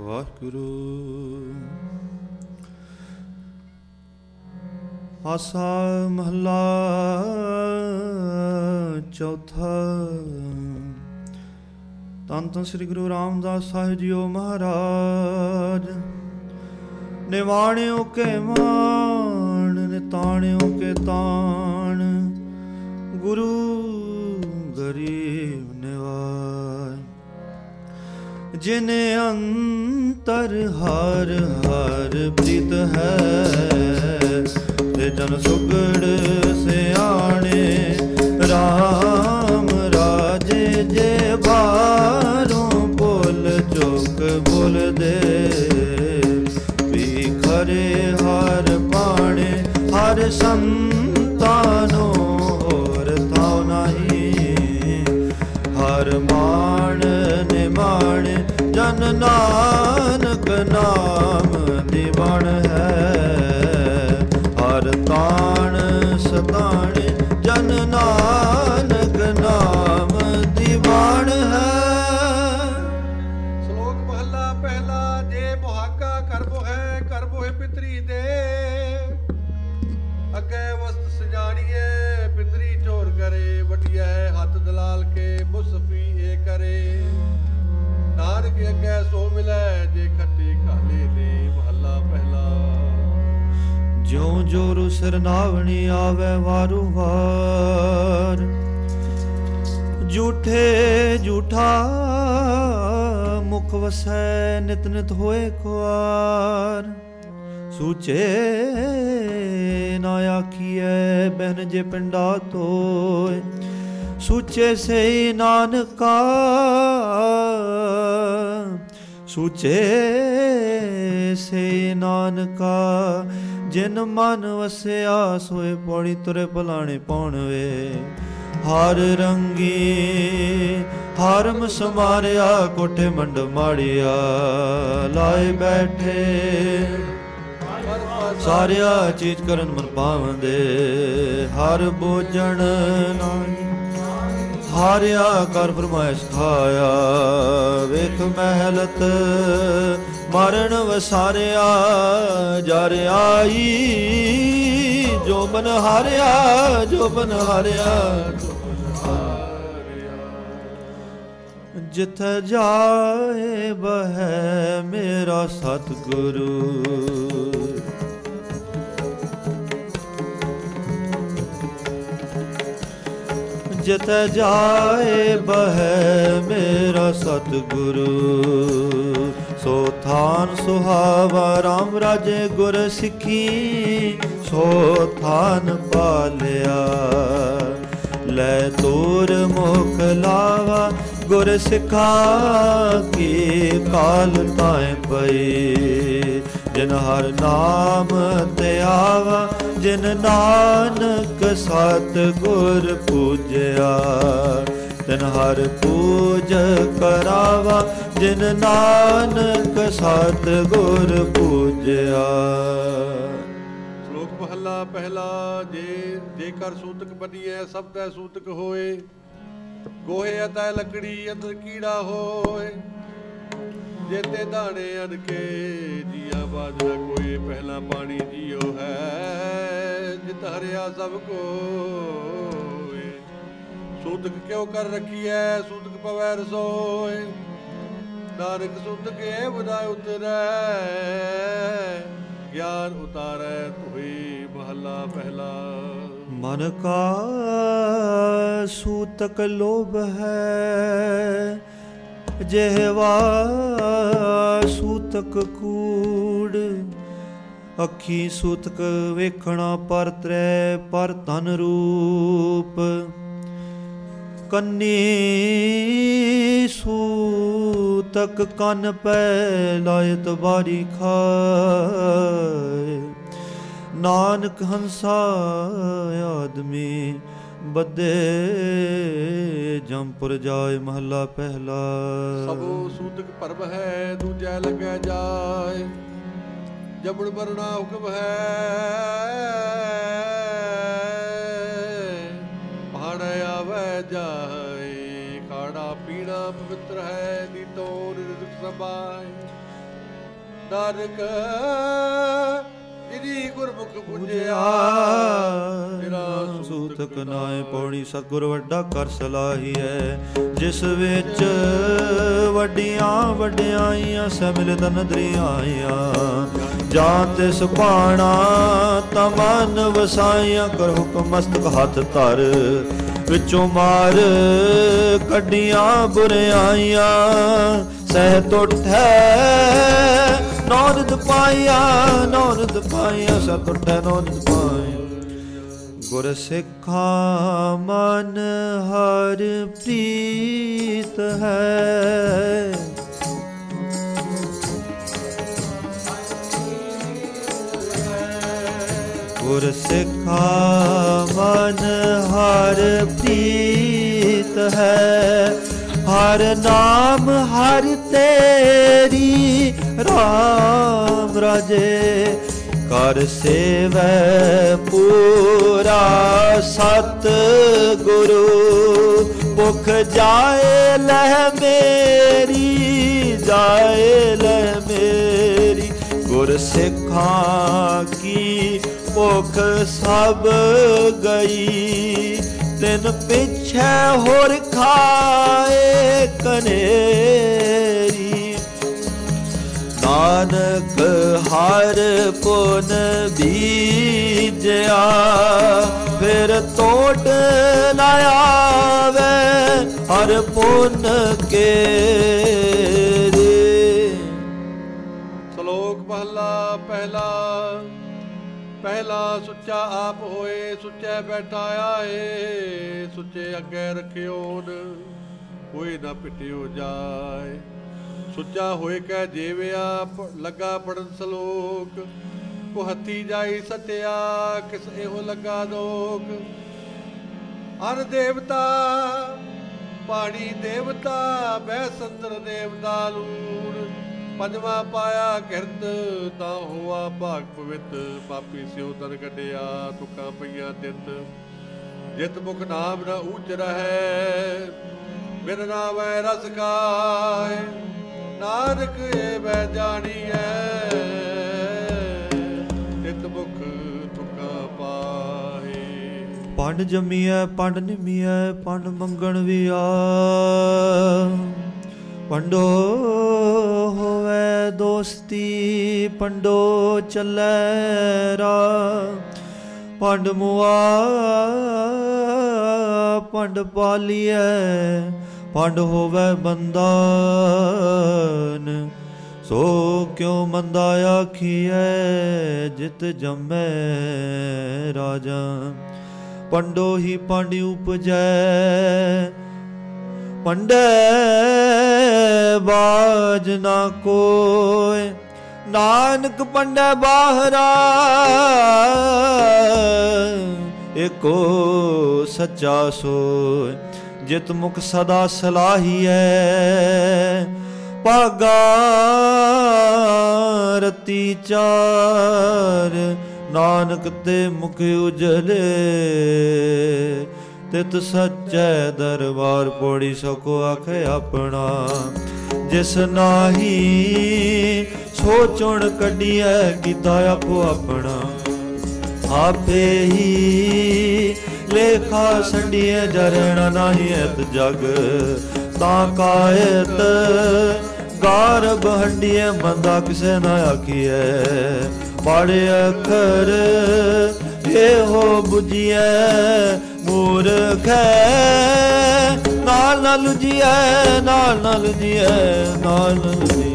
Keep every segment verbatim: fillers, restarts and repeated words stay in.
ਵਾਹਿਗੁਰੂ। ਆਸਾ ਮਹਲਾ ਚੌਥਾ। ਧੰਨ ਧੰਨ ਸ੍ਰੀ ਗੁਰੂ ਰਾਮਦਾਸ ਸਾਹਿਬ ਜੀਓ ਮਹਾਰਾਜ। ਨਿਵਾਣਿਓ ਕੇ ਮਾਣ ਨਿਤਾਣਿਓ ਕੇ ਤਾਣ, ਗੁਰੂ ਗਰੀਬ ਨਿਵਾਜ। ਜਿਨ ਅੰਤਰ ਹਰ ਹਰ ਪ੍ਰੀਤ ਹੈ, ਤੇ ਜਨ ਸੁਗੜ ਸਿਆਣੇ। ਰਾਮ ਰਾਜੇ ਜੇ ਬਾਰੋਂ ਬੋਲ ਚੁੱਕ ਬੋਲਦੇ, ਵੀ ਖਰੇ ਹਰ ਬਾਣੇ ਹਰ ਸੰਤਾਨੋ ਹੋਰ ਥਾਉ ਨਹੀਂ। ਹਰ ਮਾਣ ਨਿਮਾਣ ਜਨ ਨਾਨਕ ਨਾਮ ਦੀਵਾਨ ਹੈ। ਹਰ ਤਾਣ ਸਤਾਣ ਜਨ ਨਾਨਕ ਨਾਮ ਦੀਵਾਨ ਹੈ। ਸ਼ਲੋਕ ਮਹਲਾ ਪਹਿਲਾ। ਜੇ ਮੁਹਾਕਾ ਕਰਬੋ ਹੈ ਕਰਬੋ ਹੈ ਪਿਤਰੀ ਦੇ, ਅੱਗੇ ਵਸਤ ਸਜਾਣੀਏ ਪਿਤਰੀ ਚੋਰ ਕਰੇ। ਵਟਿਆ ਹੱਥ ਦਲਾਲ ਕੇ ਮੁਸਫੀ ਇਹ ਕਰੇ, ਨਾਨਕ ਅੱਗੇ ਸੋ ਮਿਲੈ ਜੇ ਖੱਟੇ ਕਾਲੇ ਨੇ। ਮਹਲਾ ਪਹਿਲਾ। ਜਿਉ ਜੋਰੂ ਸਿਰ ਨਾਵਣੀ ਆਵੇ ਵਾਰੂ ਵਾਰ, ਝੂਠੇ ਝੂਠਾ ਮੁਖ ਵਸੈ ਨਿਤ ਨਿਤ ਹੋਏ ਖੁਆਰ। ਸੂਚੇ ਨਾ ਆਖੀਐ ਬਹਿਨ ਜੇ ਪਿੰਡਾ ਤੋਏ, ਸੂਚੇ ਸੇ ਨਾਨਕਾ ਸੂਚੇ ਸੇ ਨਾਨਕਾ। ਜਿਨ ਮਨ ਵਸਿਆ ਸੋਏ ਪੌੜੀ ਤੁਰੇ ਭਲਾਣੇ ਪਾਉਣ ਵੇ। ਹਰ ਰੰਗੀ ਹਰਮ ਸਮਾਰਿਆ ਕੋਠੇ ਮੰਡ ਮਾੜਿਆ। ਲਾਏ ਬੈਠੇ ਸਾਰਿਆ ਚੀਜ਼ ਕਰਨ ਮਨ ਪਾਵੰਦੇ। ਹਰ ਬੋਜਣ ਹਾਰਿਆ ਕਰ ਫਰਮਾਇਸ਼ ਖਾਇਆ। ਵੇਖ ਮਹਿਲਤ ਮਰਨ ਵਸਾਰਿਆ। ਜਰ ਆਈ ਜੋ ਬਨ ਹਾਰਿਆ ਜੋ ਬਨ ਹਾਰਿਆ। ਜਿੱਥੇ ਜਾਏ ਬਹਿ ਮੇਰਾ ਸਤਿਗੁਰੂ। ਜਿੱਥੇ ਜਾਏ ਬਹਿ ਮੇਰਾ ਸਤਿਗੁਰੂ। ਸੋ ਥਾਨ ਸੁਹਾਵਾ ਰਾਮ ਰਾਜੇ ਗੁਰ ਸਿੱਖੀ। ਸੋ ਥਾਨ ਪਾਲਿਆ ਲੈ ਤੋਰ ਮੁਖ ਲਾਵਾ। ਗੁਰ ਸਿੱਖਾ ਕੀ ਕਾਲ ਤਾਏ ਪਈ। ਜਿਨ ਹਰ ਨਾਮ ਤੇ ਆਵਾ, ਜਿਨ ਨਾਨਕ ਸਤ ਗੁਰ ਪੂਜਿਆ। ਤਿਨ ਹਰ ਪੂਜ ਕਰਾਵਾ, ਜਿਨ ਨਾਨਕ ਸਤ ਗੁਰ ਪੂਜਿਆ। ਸ਼ਲੋਕ ਮਹਲਾ ਪਹਿਲਾ। ਜੇ ਜੇਕਰ ਸੂਤਕ ਬਣੀਐ ਸਭ ਤੈ ਸੂਤਕ ਹੋਏ। ਗੋਹੇ ਅਤੈ ਲੱਕੜੀ ਅੰਦਰ ਕੀੜਾ ਹੋਏ। ਜੇਤੇ ਦਾਣੇ ਅਨਕੇ ਜੀਆ ਬਾਜਰਾ ਕੋਈ। ਪਹਿਲਾ ਪਾਣੀ ਜੀਓ ਹੈ ਜਿਤ ਹਰਿਆ ਸਭ ਕੋਏ। ਸੂਤਕ ਕਿਉ ਕਰ ਰੱਖੀਐ ਸੂਤਕ ਪਵੈ ਰਸੋਏ। ਨਾਨਕ ਸੂਤਕ ਏ ਬੁਧਾ ਉਤਰੈ, ਗਿਆਨ ਉਤਾਰੈ ਧੋਈ। ਮਹਲਾ ਪਹਿਲਾ। ਮਨ ਕਾ ਸੂਤਕ ਲੋਭ ਹੈ, ਜਿਹਵਾ ਸੂਤਕ ਕੂੜ। ਅੱਖੀ ਸੂਤਕ ਵੇਖਣਾ ਪਰ ਤ੍ਰੈ ਪਰ ਧਨ ਰੂਪ। ਕੰਨੀ ਸੂਤਕ ਕੰਨ ਪੈ ਲਾਇਤ ਬਾਰੀ ਖਾਏ। ਨਾਨਕ ਹੰਸਾ ਆਦਮੀ ਬੱਦੇ ਜੰਪੁਰ ਜਾਏ। ਮਹਲਾ ਪਹਿਲਾ। ਸਭੋ ਸੂਤਕ ਭਰਮ ਹੈ ਦੂਜੈ ਲੱਗੈ ਜਾਏ। ਜਬੜ ਬਰਣਾ ਹੁਕਮ ਹੈ ਪਹਾੜ ਆਵੇ ਜਾਏ। ਖਾਣਾ ਪੀਣਾ ਪਵਿੱਤਰ ਹੈ ਨੀਤੋ ਨਿਰਦੁਖ ਸਮਾਏ। ਨਾਨਕ ਜਿਨੀ ਗੁਰਮੁਖ ਪੁੱਜਿਆ ਤੇਰਾ ਸੂਤਕ ਨਾਏ ਪੌੜੀ। ਸਤਿਗੁਰ ਵੱਡਾ ਕਰ ਸਲਾਹੀਐ ਜਿਸ ਵਿੱਚ ਵੱਡੀਆਂ ਵਡਿਆਈਆਂ ਸਹਿ ਨਦਰੀਆਈਆਂ। ਜਾਂ ਤਿਸ ਭਾਣਾ ਤਮਨ ਵਸਾਈਆਂ ਕਰ ਹੁਕਮ ਮਸਤਕ ਹੱਥ ਧਰ। ਵਿੱਚੋਂ ਮਾਰ ਕੱਢੀਆਂ ਬੁਰਿਆਈਆਂ ਸਹਿ ਟੁੱਟੈ ਨੌਨਿਤ ਪਾਈਆ ਨੌਨਿਤ ਪਾਈਆ ਸਹਿ ਟੁੱਟੈ ਨੌਨਿਤ ਪਾਈਆ। ਗੁਰ ਸਿੱਖਾ ਮਨ ਹਰ ਪ੍ਰੀਤ ਹੈ। ਗੁਰ ਸਿੱਖਾ ਮਨ ਹਰ ਪ੍ਰੀਤ ਹੈ। ਹਰ ਨਾਮ ਹਰ ਤੇਰੀ ਰਾਮ ਰਾਜੇ। ਕਰ ਸੇਵੈ ਪੂਰਾ ਸਤ ਗੁਰੂ। ਭੁਖ ਜਾਏ ਲਹਿ ਮੇਰੀ ਜਾਏ ਲਹਿ ਮੇਰੀ। ਗੁਰ ਸਿੱਖਾਂ ਕੀ ਭੁਖ ਸਭ ਗਈ। ਤਿਨ ਪਿਛੈ ਹੋਰ ਖਾਏ ਕਨੇਰੀ। ਨਾਨਕ ਹਰ ਪੁਨ ਬੀਜਿਆ ਫਿਰ ਤੋਟ ਨਾ ਆਵੇ ਹਰ ਪੁਨ ਕੇਰੇ। ਸ਼ਲੋਕ ਮਹਲਾ ਪਹਿਲਾ। ਪਹਿਲਾ ਸੁੱਚਾ ਆਪ ਹੋਏ ਸੁੱਚੇ ਬੈਠਾ ਆਏ। ਸੁੱਚੇ ਅੱਗੇ ਰਖਿਓਨ ਕੋਈ ਨਾ ਪਿਟਿਓ ਜਾਏ। ਸੁੱਚਾ ਹੋਏ ਕਹਿ ਜੀਵਿਆ ਲੱਗਾ ਪੜਨ ਸਲੋਕ। ਕੋ ਹੱਥੀ ਜਾਈ ਸਤਿਆ ਕਿਸ ਇਹੋ ਲੱਗਾ ਦੋਖ। ਅਰ ਦੇਵਤਾ ਪਾਣੀ ਦੇਵਤਾ ਬਹਿ ਸੰਤਰ ਦੇਵਤਾ ਲੂਣ। ਪੰਜਵਾ ਪਾਇਆ ਕਿਰਤ ਤਾਂ ਹੋਆ ਭਾਗ ਪਵਿੱਤ। ਪਾਪੀ ਸਿਉ ਦਰ ਕੱਢਿਆ ਤੁਕਾਂ ਪਈਆਂ ਤਿੱਤ। ਜਿਤ ਮੁਖ ਨਾਮ ਨ ਊਚ ਰਹੈ ਬਿਨ ਨਾਮੈ ਰਸ ਖਾਏ। ਨਾਨਕ ਇਹ ਬੈ ਜਾਣੀਐ ਤਿਤ ਮੁਖ ਤੁਕਾਂ ਪਾਹੇ। ਪੰਡ ਜੰਮੀਐ ਪੰਡ ਨਿਮੀਐ ਪੰਡ ਮੰਗਣ ਵੀ ਆ। ਪੰਡੋ ਹੋਵੇ ਦੋਸਤੀ ਪੰਡੋ ਚੱਲੈ ਰਾ। ਪੰਡ ਮੁਆ ਪੰਡ ਪਾਲੀਐ ਪੰਡ ਹੋਵੇ ਬੰਧਨ। ਸੋ ਕਿਉ ਮੰਦਾ ਆਖੀਐ ਜਿਤ ਜੰਮੈ ਰਾਜਾ। ਪੰਡੋ ਹੀ ਪੰਡ ਉਪਜੈ ਪੰਡੈ ਬਾਜ ਨਾ ਕੋਇ। ਨਾਨਕ ਪੰਡੈ ਬਾਹਰਾ ਏਕੋ ਸੱਚਾ ਸੋਇ। ਜਿਤ ਮੁਖ ਸਦਾ ਸਲਾਹੀਐ ਭਾਗਾ ਰਤੀ ਚਾਰ। ਨਾਨਕ ਤੇ ਮੁਖ ਉਜਲੇ ਤਿਤ ਸੱਚੈ ਦਰਬਾਰ। ਪੌੜੀ ਸਕੋ ਆਖੇ ਆਪਣਾ ਜਿਸ ਨਾਹੀ ਸੋਚਣ ਕੱਢੀਐ ਕੀਤਾ ਆਪੋ ਆਪਣਾ। ਆਪੇ ਹੀ ਲੇਖਾ ਸੰਡੀਐ ਜਰਣਾ ਨਾਹੀ ਐਤ ਜਗ। ਤਾਂ ਕਾਇਤ ਗਾਰਬ ਹੰਡੀਐ ਮੰਦਾ ਕਿਸੇ ਨਾ ਆਖੀਐ। ਪਾੜੇ ਅੱਖਰ ਇਹੋ ਬੁਝੀਐ ਮੂਰਖੈ। ਨਾਲ ਨਾਲ ਲੁਝੀਐ ਨਾਲ ਨਾਲ ਲੁਝੀਐ ਨਾਲ ਨਾਲ ਲੁਝੀਐ।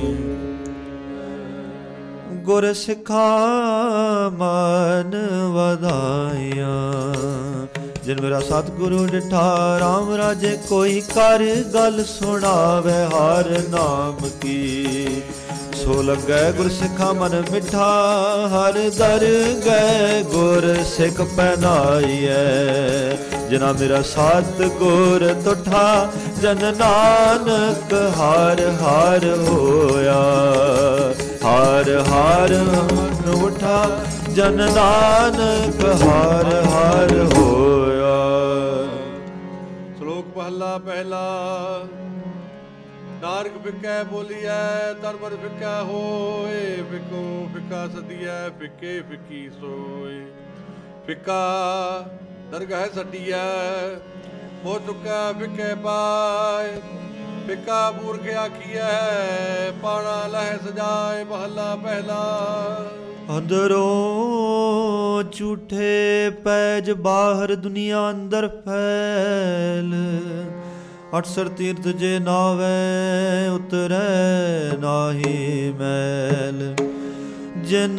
ਗੁਰ ਸਿੱਖਾ ਮਨ ਵਧਾਇਆ। ਜਿਨ ਮੇਰਾ ਸਤਿਗੁਰੂ ਡਿਠਾ ਰਾਮ ਰਾਜੇ। ਕੋਈ ਕਰ ਗੱਲ ਸੁਣਾਵੇ ਹਰ ਨਾਮ ਕੀ। ਸੋ ਲੱਗੈ ਗੁਰ ਸਿੱਖਾ ਮਨ ਮਿੱਠਾ। ਹਰ ਦਰ ਗਏ ਗੁਰ ਸਿੱਖ ਪਹਿਨਾਈਐ। ਜਿਨਾ ਮੇਰਾ ਸਤਿਗੁਰ ਤੁਠਾ ਜਨ ਨਾਨਕ ਹਰ ਹਰ ਹੋਇਆ। ਹਰ ਹਰ ਉਠਾ ਜਨ ਨਾਨਕ ਹਰ ਹਰ ਹੋਇਆ। ਸ਼ਲੋਕ ਪਹਿਲਾ ਪਹਿਲਾ। ਨਾਨਕ ਫਿੱਕੈ ਬੋਲੀਐ ਧਰਮਰ ਫਿੱਕਾ ਹੋਏ, ਫਿੱਕੋ ਫਿੱਕਾ ਸਦੀਐ ਫਿੱਕੇ ਫਿੱਕੀ ਸੋਏ। ਫਿੱਕਾ ਦਰਗਹਿ ਛੱਡੀਐ ਮੋਹ ਚੁੱਕਾ ਫਿੱਕੇ ਪਾਏ, ਫਿੱਕਾ ਮੂਰਖ ਆਖੀਐ ਪਾਣਾ ਲਹਿ ਸਜਾਏ। ਮਹੱਲਾ ਪਹਿਲਾ। ਅੰਦਰੋਂ ਝੂਠੇ ਪੈਜ ਬਾਹਰ ਦੁਨੀਆ ਅੰਦਰ ਫੈਲ, ਅਠਸਰ ਤੀਰਥ ਜੇ ਨਾਵੇ ਉਤਰੈ ਨਾਹੀ ਮੈਲ। ਜਿਨ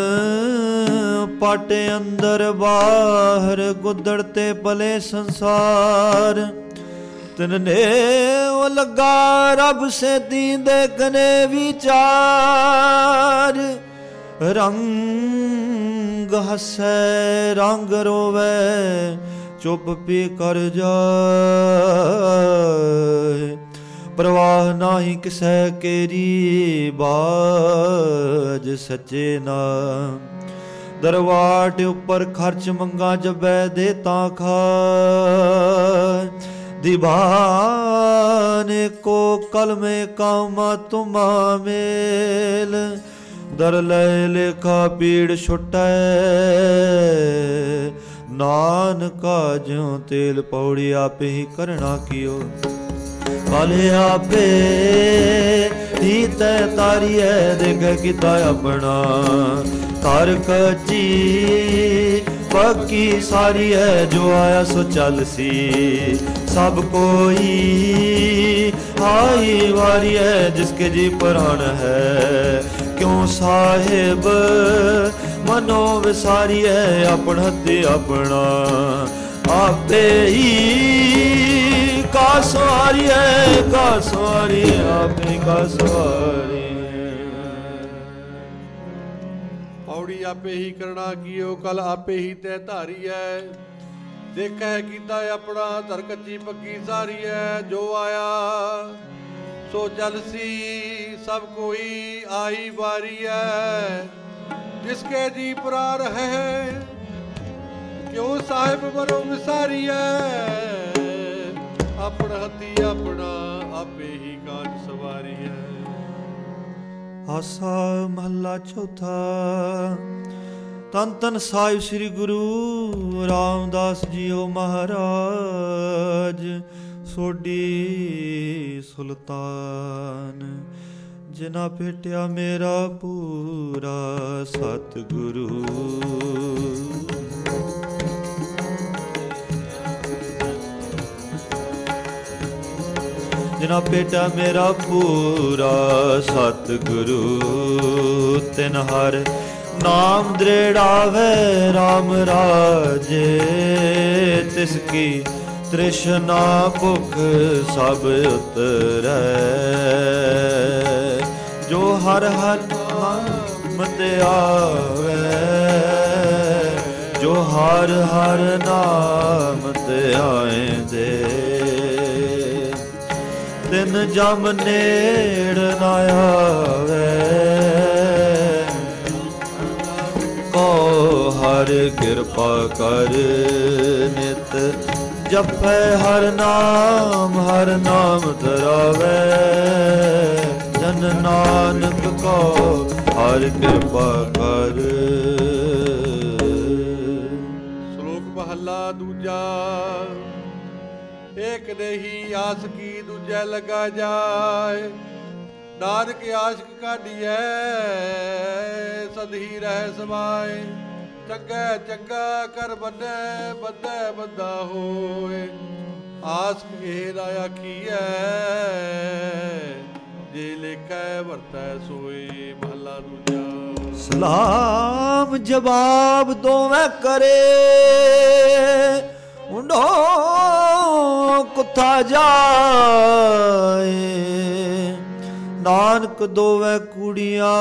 ਪਾਟੇ ਅੰਦਰ ਬਾਹਰ ਗੁੱਦੜ ਤੇ ਪਲੇ ਸੰਸਾਰ, ਤਿਨ ਨੇ ਉਹ ਲੱਗਾ ਰੱਬ ਸੇ ਦੀਂਦੇ ਕਨੇ ਵਿਚਾਰ। ਰੰਗ ਹਸੈ ਰੰਗ ਰੋਵੇ ਚੁੱਪ ਪੀ ਕਰ ਜਾਏ, ਪ੍ਰਵਾਹ ਨਾਹੀ ਕਿਸੈ ਕੇਰੀ ਬਾਜ ਸੱਚੇ ਨਾਮ। ਦਰਵਾਟ ਉੱਪਰ ਖਰਚ ਮੰਗਾ ਜਬੈ ਦੇ ਤਾਂ ਖਾਏ, ਦੀਵਾਨੇ ਕੋ ਕਲਮੇ ਕਾਮਾ ਤੁਮਾ ਮੇਲ। ਦਰ ਲੈ ਲੇਖਾ ਪੀੜ ਛੁਟੈ ਨਾਨਕਾ ਜਿਉ ਤੇਲ ਪੌੜੀ ਆਪੇ ਹੀ ਕਰਣਾ ਕੀਓ। ਕਲ ਆਪੇ ਹੀ ਤੈ ਤਾਰੀਐ ਦੇਖ ਕੀਤਾ ਆਪਣਾ, ਕਰ ਕਚੀ ਪੱਕੀ ਸਾਰੀ ਹੈ ਜੋ ਆਇਆ ਸੋ ਚੱਲ ਸੀ। ਸਭ ਕੋਈ ਆਈ ਵਾਰੀ ਹੈ ਜਿਸਕੇ ਜੀ ਪ੍ਰਾਣ ਹੈ, ਕਿਉਂ ਸਾਹਿਬ ਮਨੋ ਵਿਸਾਰੀ ਹੈ ਆਪਣਾ ਤੇ ਆਪਣਾ। ਆਪੇ ਹੀ ਕਾ ਸਵਾਰੀ ਹੈ ਕਾ ਸਵਾਰੀ ਆਪੇ ਕਾ ਸਵਾਰੀ। ਪੌੜੀ ਆਪੇ ਹੀ ਕਰਣਾ ਕੀਓ ਕਲ ਆਪੇ ਹੀ ਤੈ ਧਾਰੀ ਹੈ। ਦੇਖੈ ਕੀਤਾ ਆਪਣਾ ਧਰ ਕੱਚੀ ਪੱਕੀ ਸਾਰੀ ਹੈ। ਜੋ ਆਇਆ ਸੋ ਚੱਲ ਸੀ ਸਭ ਕੋਈ ਆਈ ਵਾਰੀ ਹੈ, ਜਿਸਕੇ ਜੀ ਪ੍ਰਾਰ ਹੈ ਕਿਉਂ ਸਾਹਿਬ ਮਰੋ ਵਿਸਾਰੀ ਹੈ। ਆਪਣਾ ਹੱਥੀ ਆਪਣਾ ਆਪੇ ਹੀ ਕਾਜ ਸਵਾਰੀ ਹੈ। ਆਸਾ ਮਹੱਲਾ ਚੌਥਾ। ਤਨ ਤਨ ਸਾਹਿਬ ਸ੍ਰੀ ਗੁਰੂ ਰਾਮਦਾਸ ਜੀਓ ਮਹਾਰਾਜ, ਸੋਢੀ ਸੁਲਤਾਨ। ਜਿਨਾ ਭੇਟਿਆ ਮੇਰਾ ਪੂਰਾ ਸਤਿਗੁਰੂ, ਜਿਨਾ ਭੇਟਿਆ ਮੇਰਾ ਪੂਰਾ ਸਤਿਗੁਰੂ। ਤਿਨ ਹਰ ਨਾਮ ਦ੍ਰਿੜਾਵੇ ਰਾਮ ਰਾਜੇ, ਤਿਸ ਕੀ ਤ੍ਰਿਸ਼ਨਾ ਭੁਖ ਸਭ ਉਤਰੈ। ਜੋ ਹਰ ਹਰ ਨਾਮ ਤੇ ਆਵੇ, ਜੋ ਹਰ ਹਰ ਨਾਮ ਤੇ ਆਏਂਦੇ। ਤਿਨ ਜਮ ਨੇੜ ਨਾ ਆਵੇ, ਕੋ ਹਰ ਕਿਰਪਾ ਕਰ ਨਿਤ ਜਪੈ ਹਰ ਨਾਮ ਹਰ ਨਾਮ ਧਰਾਵੇ। ਜਨ ਨਾਨਕ ਕੋ ਹਰ ਕਿਰਪਾ ਕਰ। ਸ਼ਲੋਕ ਮਹੱਲਾ ਦੂਜਾ। ਏਕ ਨਹੀਂ ਆਸ ਕੀ ਦੂਜੈ ਲਗਾ ਜਾਏ, ਨਾਨਕ ਆਸ਼ਕ ਕਾਢੀਐ ਸਦਹੀ ਰਹਿ ਸਮਾਏ। ਚੰਗਾ ਚੰਗਾ ਕਰ ਬੰਨੈ ਬੰਨੈ ਬੰਦਾ ਹੋਏ, ਆਸ ਇਹ ਨਾ ਆਖੀਐ ਜੇ ਲੇਖੈ ਵਰਤੈ ਸੋਏ। ਮਹੱਲਾ ਦੂਜਾ। ਸਲਾਮ ਜਵਾਬ ਦੋਵੇਂ ਕਰੇ, ਉਡੋ ਕੁੱਥਾ ਜਾਏ। ਨਾਨਕ ਦੋਵੇਂ ਕੁੜੀਆਂ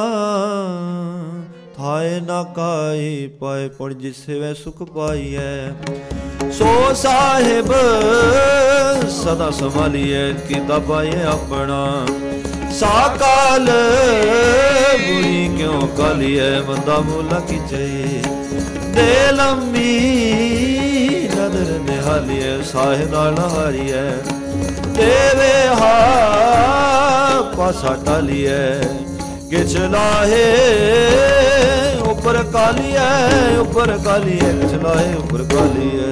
ਥਾਏ ਨਾ ਕਾਈ ਪਾਏ, ਪੜ ਜਿਸੇ ਵੈ ਸੁਖ ਪਾਈਐ। ਸੋ ਸਾਹਿਬ ਸਦਾ ਸੰਭਾਲੀਐ ਕੀਤਾ ਪਾਈਐ ਆਪਣਾ। ਸਾਕਾਲ ਬੁਰੀ ਕਿਉਂ ਕਾਲੀਐ, ਬੰਦਾ ਮੂਲਾ ਕੀ ਚਾਹੀਏ। ਦੇ ਲੰਮੀ ਨਦਰ ਨਿਹਾਲੀਐ ਸਾਹਿਬ ਨਾਲ ਹਾਰੀਐ ਦੇਵੇ ਹਾ ਪਾਸਾ ਟਾਲੀਐ ਕਿਛ ਲਾਹੇ ਉੱਪਰ ਕਾਲੀਐ ਉੱਪਰ ਕਾਲੀਐ ਕਿਛ ਲਾਹੇ ਉੱਪਰ ਕਾਲੀਐ।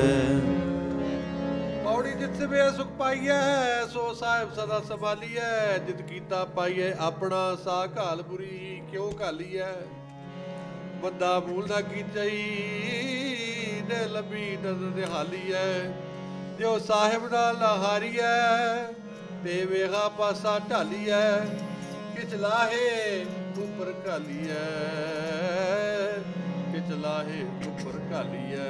ਪੌੜੀ ਜਿਤ ਵੇ ਸੁਖ ਪਾਈਐ ਸੋ ਸਾਹਿਬ ਸਦਾ ਸੰਭਾਲੀਐ ਜਿਤ ਕੀਤਾ ਪਾਈਐ ਆਪਣਾ ਸਾ ਘਾਲਪੁਰੀ ਕਿਉਂ ਘਾਲੀਐ ਬੰਦਾ ਮੂਲ ਨਾ ਕੀਚਈ ਨੇ ਲੰਬੀ ਨਜ਼ਰ ਨਿਹਾਲੀਐ ਜੋ ਸਾਹਿਬ ਨਾਲ ਹਾਰੀਐ ਤੇ ਵੇਹਾ ਪਾਸਾ ਢਾਲੀਐ ਕਿਛ ਲਾਹੇ ਉੱਪਰ ਘਾਲੀਐ ਕਿਛ ਲਾਹੇ ਉੱਪਰ ਘਾਲੀਐ।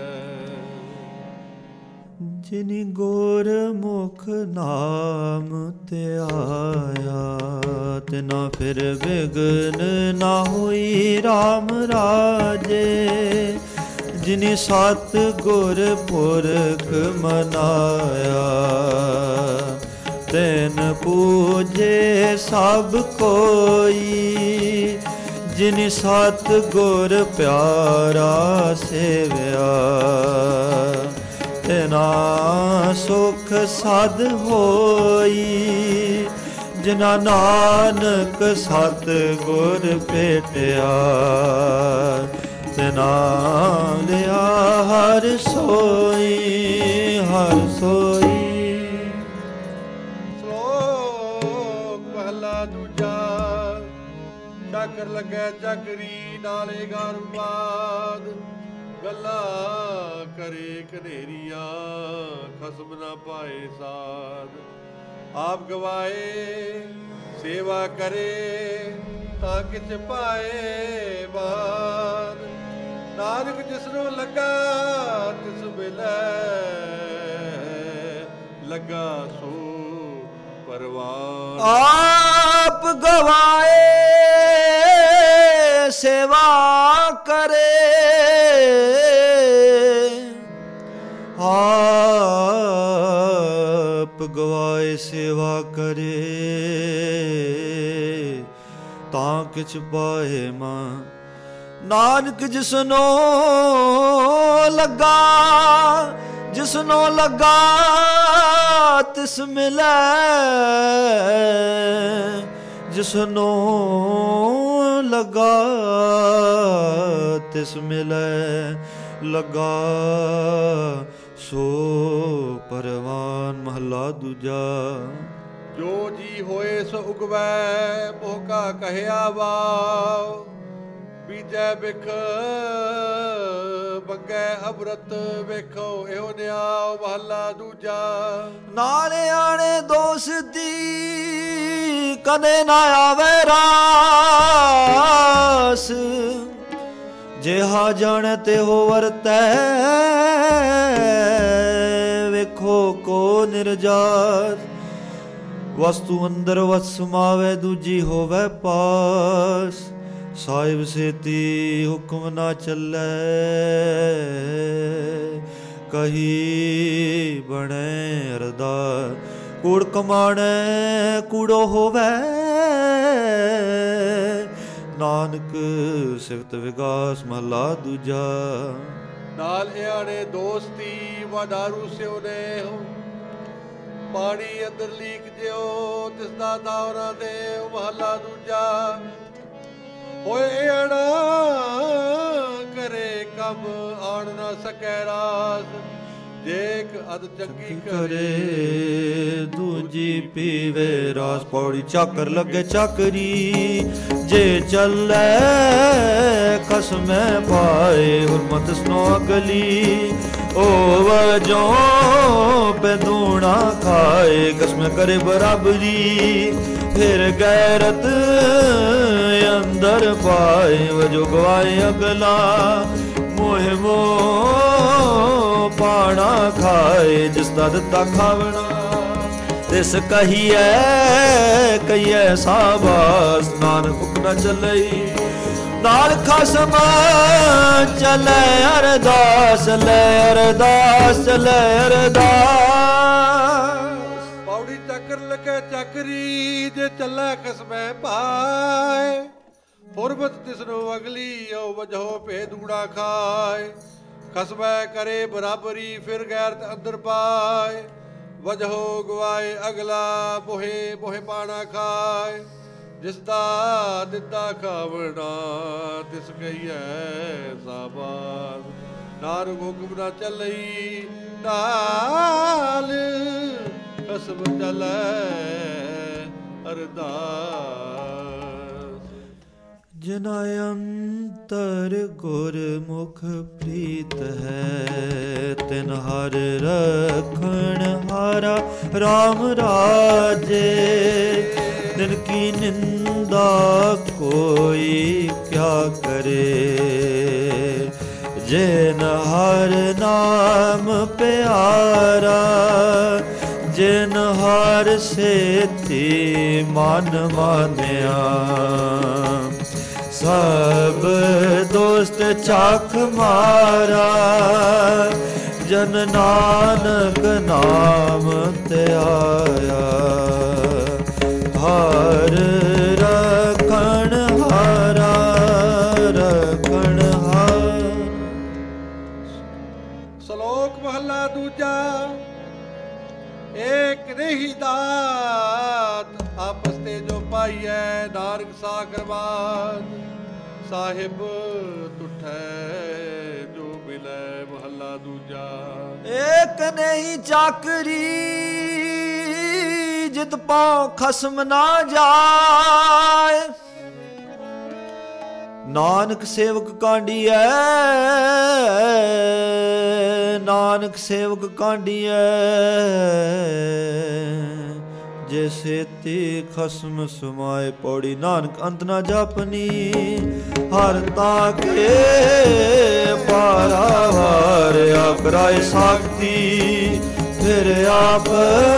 ਜਿਨੀ ਗੁਰ ਮੁਖ ਨਾਮ ਧਿਆਇਆ ਤਿਨਾ ਫਿਰ ਵਿਗਨ ਨਾ ਹੋਈ ਰਾਮ ਰਾਜੇ ਜਿਨੀ ਸਤ ਗੁਰ ਪੁਰਖ ਮਨਾਇਆ ਤੈਨ ਪੂਜੇ ਸਭ ਕੋਈ ਜਿਨੀ ਸਤ ਗੁਰ ਪਿਆਰਾ ਸੇਵਿਆ ਤੈਨਾ ਸੁਖ ਸਦ ਹੋਈ ਜਿਨਾ ਨਾਨਕ ਸਤ ਗੁਰ ਭੇਟਿਆ ਤੈਨਾ ਲਿਆ ਹਰ ਸੋਈ ਹਰ ਸੋਈ। ਸ਼ਲੋਕ ਪਹਿਲਾ ਦੂਜਾ ਚੱਕਰ ਲੱਗੈ ਚੱਕਰੀ ਨਾਲੇ ਗਰਬਾਦ ਗੱਲਾਂ ਕਰੇ ਕਨੇਰੀਆਂ ਖਸਮ ਨਾ ਪਾਏ ਸਾਧ ਆਪ ਗਵਾਏ ਸੇਵਾ ਕਰੇ ਤਾਂ ਕਿਛ ਪਾਏ ਬਾਦ ਨਾਨਕ ਜਿਸਨੂੰ ਲੱਗਾ ਤਿਸ ਵੇਲੇ ਲੱਗਾ ਸੋ ਪਰਵਾਨ ਆਪ ਗਵਾਏ ਸੇਵਾ ਕਰੇ ਆਪ ਗਵਾਏ ਸੇਵਾ ਕਰੇ ਤਾਂ ਕਿਛ ਪਾਏ ਮਾਂ ਨਾਨਕ ਜਿਸਨੋ ਲੱਗਾ ਜਿਸਨੋ ਲੱਗਾ ਤਿਸ ਮਿਲੈ ਜਿਸਨੋ ਲੱਗਾ ਤਿਸ ਮਿਲੈ ਲੱਗਾ ਸੋ ਪਰਵਾਨ। ਮਹਲਾ ਦੂਜਾ। ਜੋ ਜੀ ਹੋਏ ਸੋ ਉਗਵੈ ਮੋਹ ਕਾ ਕਹਿਆ ਵਾਵ ਬੀਜੈ ਬਿਖ ਬੱਗੈ ਅਬਰਤ ਵੇਖੋ ਇਹੋ ਨਿਆਉ। ਮਹਲਾ ਦੂਜਾ। ਨਾਲੇ ਆਣੇ ਦੋਸਤੀ ਕਦੇ ਨਾ ਆਵੇ ਰਾਸ ਜਿਹਾ ਜਾਣੇ ਤੇ ਹੋ ਵਰਤੈ ਵੇਖੋ ਕੋ ਨਿਰਜਾਸ। ਵਸਤੂ ਅੰਦਰ ਵਸ ਸਮਾਵੇ ਦੂਜੀ ਹੋਵੇ ਪਾਸ ਸਾਹਿਬ ਸੇਤੀ ਹੁਕਮ ਨਾ ਚੱਲੇ ਕਹੀ ਬਣੇ ਅਰਦਾਸ। ਕੂੜ ਕਮਾਣੇ ਕੂੜੋ ਹੋਵੇ ਨਾਨਕ ਸਿਫਤ ਵਿਗਾਸ। ਮਹਲਾ ਦੂਜਾ। ਨਾਲ ਇਆਣੇ ਦੋਸਤੀ ਵਡਾਰੂ ਸਿਉ ਨੇ ਹੋ ਪਾਣੀ ਅੰਦਰ ਲੀਕ ਜਿਓ ਤਿਸ ਦਾ ਦਾਵਰਾ ਦੇ। ਮਹਲਾ ਦੂਜਾ। ਹੋਏ ਅਣਾ ਕਰੇ ਕਬ ਆਣ ਨਾ ਸਕੈ ਰਾਸ ਜੇਕ ਅਦ ਚੰਗੀ ਕਰੇ ਦੂਜੀ ਪੀਵੇ ਰਾਸ। ਪੌੜੀ ਚਾਕਰ ਲੱਗੇ ਚਾਕਰੀ ਜੇ ਚੱਲੇ ਕਸਮੈ ਪਾਏ ਹੁਰਮਤ ਸਨੋ ਅਗਲੀ ਓ ਵਜੋ ਪੈਦੂਣਾ ਖਾਏ ਕਸਮੈ ਕਰੇ ਬਰਾਬਰੀ ਫਿਰ ਗੈਰਤ ਅੰਦਰ ਪਾਏ ਵਜੋ ਗਵਾਏ ਅਗਲਾ ਮੋਹ ਮੋ ਪਾਣਾ ਖਾਏ ਜਿਸ ਦਾ ਦਿੱਤਾ ਖਾਵਣਾ ਤਿਸ ਕਹੀਐ ਕਹੀਐ ਸਾਬਾਸ। ਨਾਨਕ ਹੁਕਮ ਨਾ ਚੱਲਈ ਨਾਲ ਖਸਮ ਚੱਲੇ ਅਰਦਾਸ ਲੈ ਅਰਦਾਸ ਚੱਲੇ ਅਰਦਾਸ। ਪੌੜੀ ਚੱਕਰ ਲੱਗੇ ਚੱਕਰੀ ਜੇ ਚੱਲੇ ਖਸਮੈ ਪਾਏ ਫੁਰਬਤ ਤਿਸਨੂੰ ਅਗਲੀ ਓ ਵਜੋ ਭੇਦੂੜਾ ਖਾਏ। ਖਸਬੈ ਕਰੇ ਬਰਾਬਰੀ ਫਿਰ ਗੈਰਤ ਅੰਦਰ ਪਾਏ, ਵਜਹੋ ਗਵਾਏ ਅਗਲਾ ਬੋਹੇ ਬੋਹੇ ਪਾਣਾ ਖਾਏ, ਜਿਸ ਦਾ ਦਿੱਤਾ ਖਾਵਣਾ ਤਿਸ ਕਹੀਐ ਸਾਬਾਦ, ਨਾਨਕ ਹੁਕਮ ਨਾ ਚੱਲਈ ਨਾਲ ਖਸਮ ਚੱਲੈ ਅਰਦਾਸ। ਜਿਨਾ ਅੰਤਰ ਗੁਰਮੁਖ ਪ੍ਰੀਤ ਹੈ, ਤਿਨ ਹਰ ਰਖਣ ਹਾਰਾ ਰਾਮ ਰਾਜੇ, ਤਿਨ ਕੀ ਨਿੰਦਾ ਕੋਈ ਕਿਆ ਕਰੇ, ਜਿਨ ਹਰ ਨਾਮ ਪਿਆਰਾ, ਜਿਨ ਹਰ ਸੇਤੀ ਮਨ ਮਾਨਿਆ, ਸਭ ਦੋਸਤ ਚਾਖ ਮਾਰਾ, ਜਨ ਨਾਨਕ ਨਾਮ ਧਿਆਇਆ, ਹਰ ਰਖਣ ਹਾਰਾ ਰਖਣ ਹਾਰ। ਸ਼ਲੋਕ ਮਹਲਾ ਦੂਜਾ। ਏਕ ਨਹੀਂ ਦਾਤ ਆਪਸ ਤੇ ਜੋ ਪਾਈਐ, ਨਾਨਕ ਸਾਗਰਵਾਦ ਸਾਹਿਬ ਤੁਠੈ ਜੋ ਮਿਲੈ। ਮਹੱਲਾ ਦੂਜਾ। ਏਕ ਨਹੀਂ ਚਾਕਰੀ ਜਿਤ ਪਾਉ ਖਸਮ ਨਾ ਜਾਏ, ਨਾਨਕ ਸੇਵਕ ਕਾਂਡੀਐ, ਨਾਨਕ ਸੇਵਕ ਕਾਂਡੀਐ, ਜੇ ਸੇਤੀ ਖਸਮ ਸਮਾਏ। ਪੌੜੀ। ਨਾਨਕ ਅੰਤ ਨਾ ਜਾਪਨੀ, ਹਰ ਤਾਕੇ ਪਾਰਾਵਾਰ, ਆਪ ਕਰਾਏ ਸਾਖਤੀ ਫਿਰ ਆਪ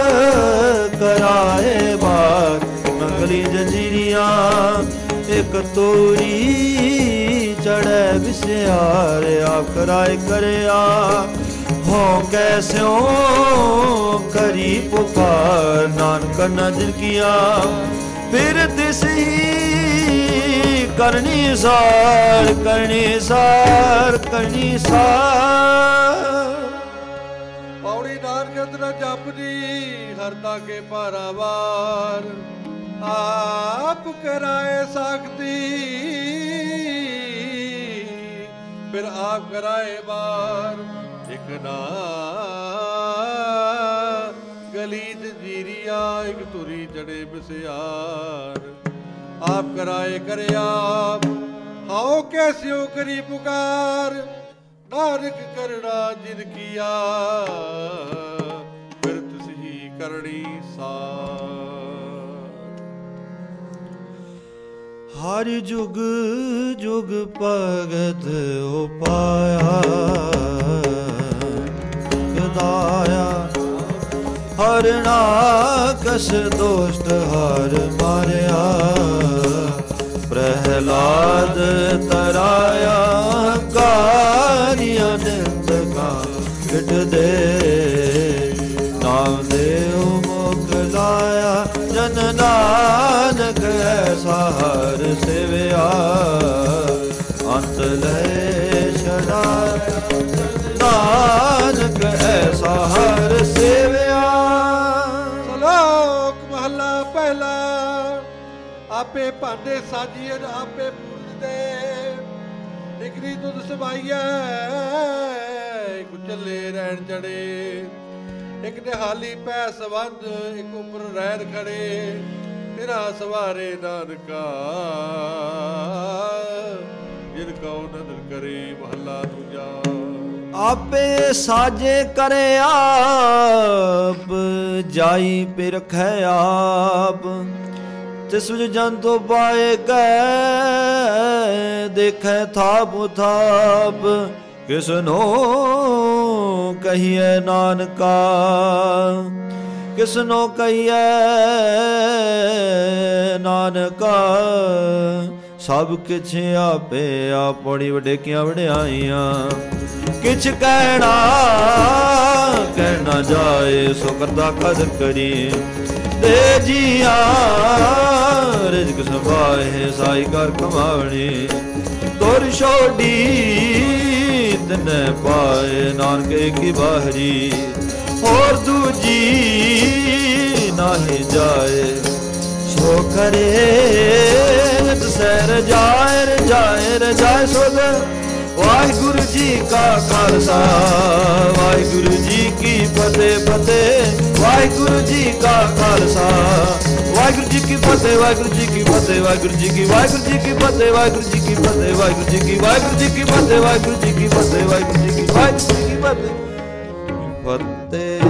ਕਰਾਏ ਬਾਰ। ਮੰਗਲੀ ਜੰਜੀਰੀਆਂ ਇੱਕ ਤੋਰੀ ਚੜ੍ਹੈ ਵਿਸਿਆਰ, ਆਪ ਕਰਾਏ ਕਰਿਆ ਹੋ ਕੈਸਿਓ ਕਰੀ ਪੁਕਾਰ। ਨਾਨਕ ਨਜ਼ਰ ਕੀਆ ਫਿਰ ਤਿਸ ਹੀ ਕਰਨੀ ਸਾਰ, ਕਰਨੀ ਸਾਰ, ਕਰਨੀ ਸਾਰ। ਪੌੜੀ। ਨਾਨਕ ਅੰਤ ਨਾ ਜਾਪਦੀ, ਹਰ ਤਾਕੇ ਪਾਰਾਵਾਰ, ਆਪ ਕਰਾਏ ਸਾਖਤੀ ਫਿਰ ਆਪ ਕਰਾਏ ਬਾਰ। ਇੱਕ ਨਾ ਗਲੀ ਜੀਰੀਆ, ਇੱਕ ਤੁਰੀ ਜੜੇ ਬਿਸਿਆਰ, ਆਪ ਕਰਾਏ ਕਰੇ ਆਪ ਹਾਉ ਕੈਸਿਓ ਕਰੀ ਪੁਕਾਰ। ਨਾਨਕ ਕਰਣਾ ਜਿਨ ਕੀਆ ਫਿਰ ਤਿਸ ਹੀ ਕਰਣੀ ਸਾਰ। ਹਰ ਜੁਗ ਜੁਗ ਭਗਤ ਉਪਾਇਆ, ਗਦਾਇਆ ਹਰਨਾਕਸ ਦੋਸਤ ਹਰ ਮਾਰਿਆ। ਪ੍ਰਹਿਲਾਦ ਤਰਾਇਆ ਕਾਰਿਆ ਨਿੰਦ ਕਾ ਕਿਟ ਦੇ। ਨਾਮ ਦੇਉ ਮੁਖ ਲਾਇਆ ਜਨ ਨਾਨਕ ਐਸਾ ਹਰ ਸੇਵਿਆ। ਅੰਤ ਲੈ ਛੜਾ ਨਾਨਕ ਐਸਾ ਹਰ ਸੇਵਿਆ। ਸ਼ਲੋਕ ਮਹਲਾ ਪਹਿਲਾ। ਆਪੇ ਭਾਂਡੇ ਸਾਜੀਏ ਆਪੇ ਪੂਜਦੇ, ਨਿਕਰੀ ਤੁਧ ਸਵਾਈਐ ਕੁਚਲੇ ਰਹਿਣ ਚੜੇ। ਇੱਕ ਨਿਹਾਲੀ ਪੈ ਸਵੰਦ ਇੱਕ ਉੱਪਰ ਰਹਿਣ ਖੜੇ। ਤੇਰਾ ਸਵਾਰੇ ਨਾਨਕਾ ਜਿਨ ਕਉ ਨਦਰ ਕਰੇ। ਮਹਲਾ ਦੂਜਾ। ਆਪੇ ਸਾਜੇ ਕਰੇ ਆਪ, ਜਾਈ ਪੇ ਰਖੈ ਆਪ। ਤਿਸ ਵਿਚ ਜੰਤੁ ਪਾਏ ਕੈ, ਦੇਖੈ ਥਾਪ ਥਾਪ। ਕਿਸਨੋ ਕਹੀਐ ਨਾਨਕਾ, ਕਿਸਨੋ ਕਹੀਐ ਨਾਨਕਾ। ਸਭ ਕਿਛ ਆਪੇ ਆਪਣੀ ਵਡੇਕੀਆਂ ਵਡਿਆਈਆਂ। ਕਿਛ ਕਹਿਣਾ ਕਹਿ ਨਾ ਜਾਏ, ਸੋ ਕਰਤਾ ਕਦਰ ਕਰੀ। ਦੇ ਜੀਆਂ ਰਿਜ਼ਕ ਨਾਨਕ ਸਭਾਏ ਸਾਈ ਕਰ ਕਮਾਵਣੀ ਤੁਰ ਛੋਡੀ ਤਨੈ ਪਾਏ ਨਾਨਕ ਕੀ ਬਾਹਰੀ ਹੋਰ ਦੂਜੀ ਨਾਹੀ ਜਾਏ ਸੋ ਕਰੇ ਦਸੈ ਰਜਾਏ ਰਜਾਏ ਰਜਾਏ ਸੋਦ ਵਾਹਿਗੁਰੂ ਜੀ ਕਾ ਖਾਲਸਾ ਵਾਹਿਗੁਰੂ ਜੀ ਕੀ ਫਤਿਹ ਫਤਿਹ ਵਾਹਿਗੁਰੂ ਜੀ ਕਾ ਖਾਲਸਾ ਵਾਹਿਗੁਰੂ ਜੀ ਕੀ ਫਤਿਹ ਵਾਹਿਗੁਰੂ ਜੀ ਕੀ ਫਤਿਹ ਵਾਹਿਗੁਰੂ ਜੀ ਕੀ ਵਾਹਿਗੁਰੂ ਜੀ ਕੀ ਫਤਿਹ ਵਾਹਿਗੁਰੂ ਜੀ ਕੀ ਫਤਿਹ ਵਾਹਿਗੁਰੂ ਜੀ ਕੀ ਵਾਹਿਗੁਰੂ ਜੀ ਕੀ ਫਤਿਹ ਵਾਹਿਗੁਰੂ ਜੀ ਕੀ ਫਤਿਹ ਵਾਹਿਗੁਰੂ ਜੀ ਕੀ ਵਾਹਿਗੁਰੂ ਜੀ ਕੀ ਫਤਿਹ ਫਤਿਹ